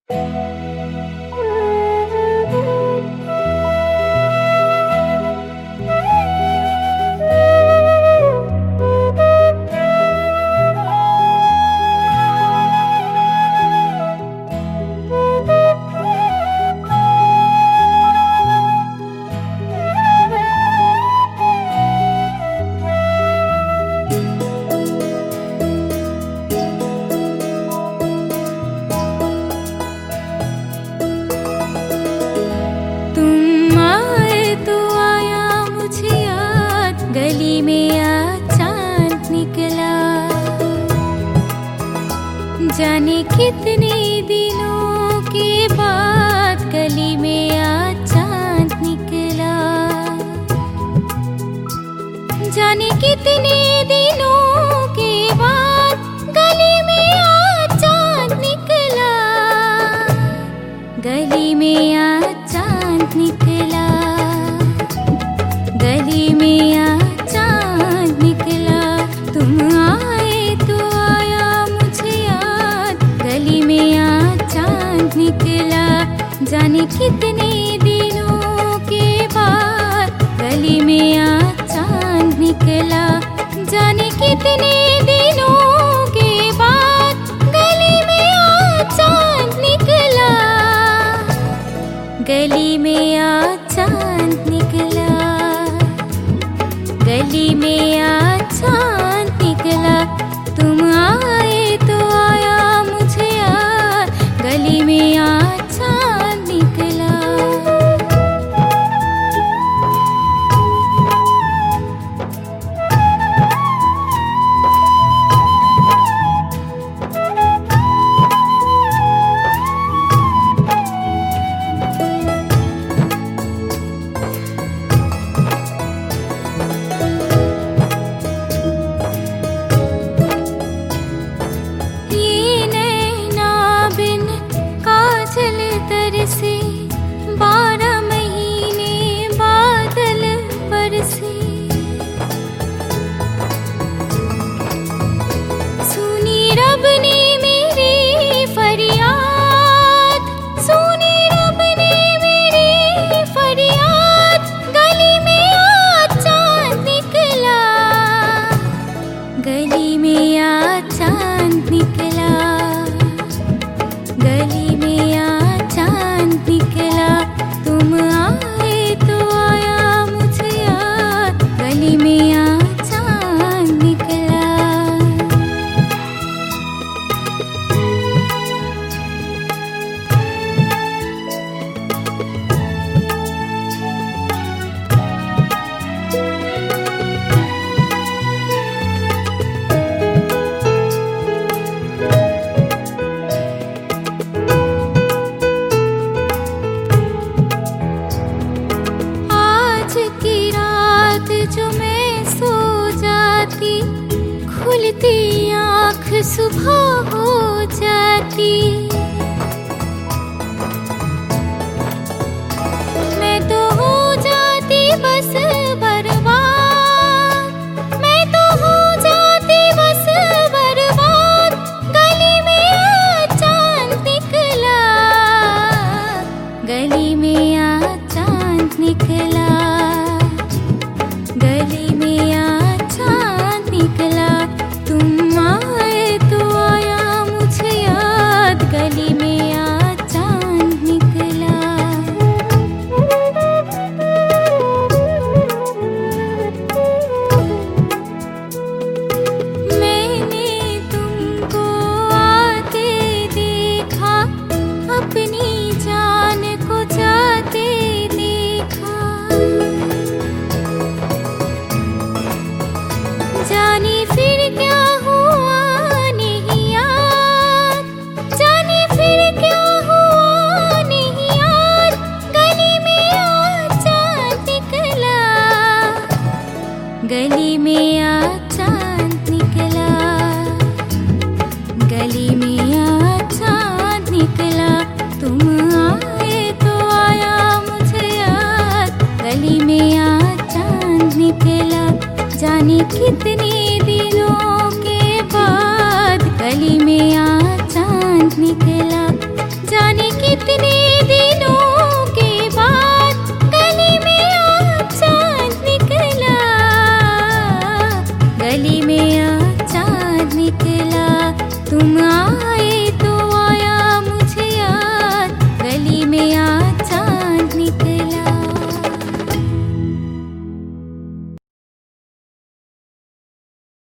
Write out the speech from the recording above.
गली में आज चांद निकला, जाने कितने दिनों के बाद गली में आज चांद निकला। जाने कितने दिनों के बाद गली में आज चांद निकला। गली में आज चांद निकला। गली में आज चांद निकला। तुम आए तो आया मुझे याद, गली में आज चांद निकला। जाने कितने दिनों के बाद गली में आज चांद निकला। जाने कितने दिनों के बाद गली में आज चांद निकला। गली में आज चांद निकला। गली में आज चांद निकला। तुम आए तो आया मुझे याद, गली में आज चांद निकला। से 12 महीने बादल बरसे। सुनी रब ने मेरी फरियाद, सुनी रब ने मेरी फरियाद। गली में आज चांद निकला। गली में आज चांद निकला। गली में आज चांद निकला। तुम आए तो आया मुझे याद, गली में आज चांद निकला। जो मैं सो जाती, खुलती आँख सुबह हो जाती। मैं तो हो जाती बस बर्बाद, मैं तो हो जाती बस बर्बाद। गली में आज चांद निकला। गली में आज चांद निकला। गली में आज चांद निकला। तुम आए तो आया मुझे याद, गली में आज चांद निकला। मैंने तुमको आते देखा, अपनी जान को जाते देखा। जाने फिर क्या हुआ नहीं याद, जाने फिर क्या हुआ नहीं याद। गली में आज चांद निकला। गली में आज चांद निकला। गली में आज चांद निकला। तुम आए तो आया मुझे याद, गली में आज चांद निकला। जाने कितनी